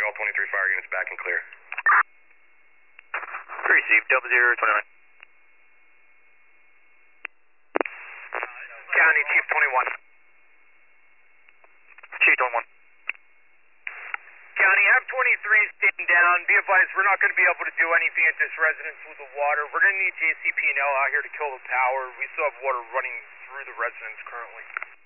all 23 fire units back and clear. Received, 0029. County, Chief 21. Chief 21. County, F-23 is staying down. Be advised, we're not going to be able to do anything at this residence with the water. We're going to need JCP&L out here to kill the power. We still have water running through the residence currently.